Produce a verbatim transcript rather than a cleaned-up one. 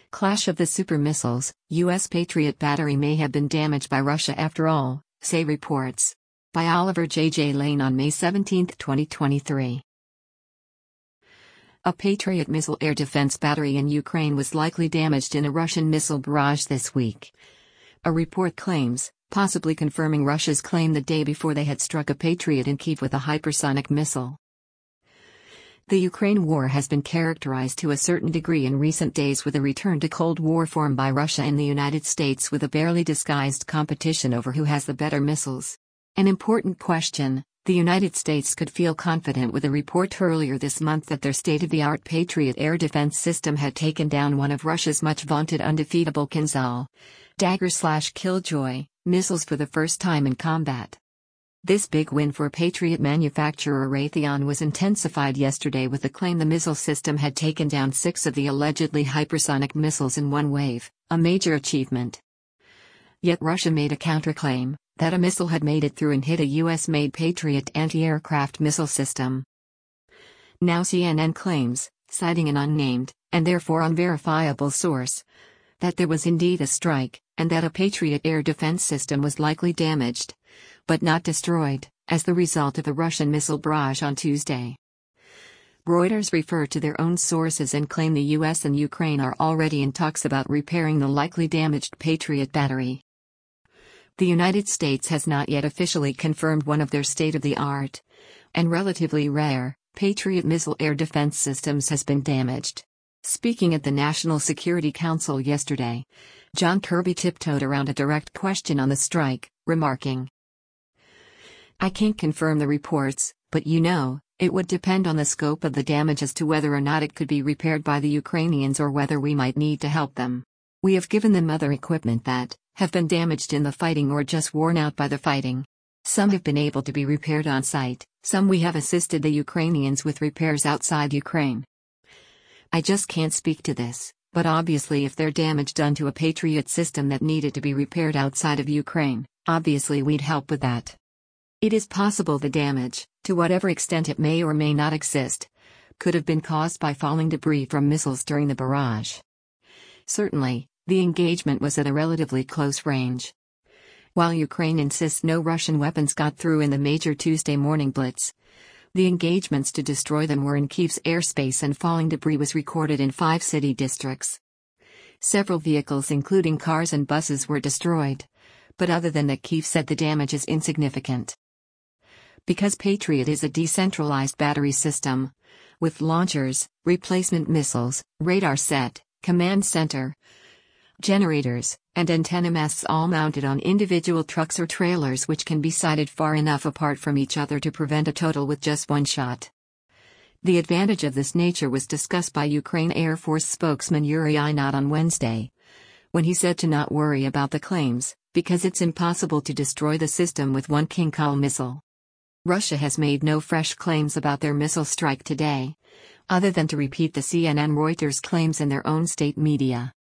Clash of the super missiles, U S Patriot battery may have been damaged by Russia after all, say reports. By Oliver J. J. Lane on May seventeenth, twenty twenty-three. A Patriot missile air defense battery in Ukraine was likely damaged in a Russian missile barrage this week. A report claims, possibly confirming Russia's claim the day before they had struck a Patriot in Kyiv with a hypersonic missile. The Ukraine war has been characterized to a certain degree in recent days with a return to Cold War form by Russia and the United States, with a barely disguised competition over who has the better missiles. An important question: the United States could feel confident with a report earlier this month that their state-of-the-art Patriot air defense system had taken down one of Russia's much-vaunted undefeatable Kinzhal Dagger/Killjoy missiles for the first time in combat. This big win for Patriot manufacturer Raytheon was intensified yesterday with the claim the missile system had taken down six of the allegedly hypersonic missiles in one wave, a major achievement. Yet Russia made a counterclaim that a missile had made it through and hit a U S-made Patriot anti-aircraft missile system. Now C N N claims, citing an unnamed, and therefore unverifiable source, that there was indeed a strike, and that a Patriot air defense system was likely damaged, but not destroyed, as the result of a Russian missile barrage on Tuesday. Reuters refer to their own sources and claim the U S and Ukraine are already in talks about repairing the likely damaged Patriot battery. The United States has not yet officially confirmed one of their state-of-the-art, and relatively rare, Patriot missile air defense systems has been damaged. Speaking at the National Security Council yesterday, John Kirby tiptoed around a direct question on the strike, remarking, "I can't confirm the reports, but you know, it would depend on the scope of the damage as to whether or not it could be repaired by the Ukrainians or whether we might need to help them. We have given them other equipment that have been damaged in the fighting or just worn out by the fighting. Some have been able to be repaired on site, some we have assisted the Ukrainians with repairs outside Ukraine. I just can't speak to this, but obviously if they're damage done to a Patriot system that needed to be repaired outside of Ukraine, obviously we'd help with that. It is possible the damage, to whatever extent it may or may not exist, could have been caused by falling debris from missiles during the barrage. Certainly, the engagement was at a relatively close range. While Ukraine insists no Russian weapons got through in the major Tuesday morning blitz, the engagements to destroy them were in Kyiv's airspace and falling debris was recorded in five city districts. Several vehicles including cars and buses were destroyed, but other than that Kyiv said the damage is insignificant. Because Patriot is a decentralized battery system, with launchers, replacement missiles, radar set, command center, generators, and antenna masts all mounted on individual trucks or trailers which can be sited far enough apart from each other to prevent a total with just one shot. The advantage of this nature was discussed by Ukraine Air Force spokesman Yuri Ihnat on Wednesday, when he said to not worry about the claims, because it's impossible to destroy the system with one Kinzhal missile. Russia has made no fresh claims about their missile strike today, other than to repeat the C N N Reuters claims in their own state media.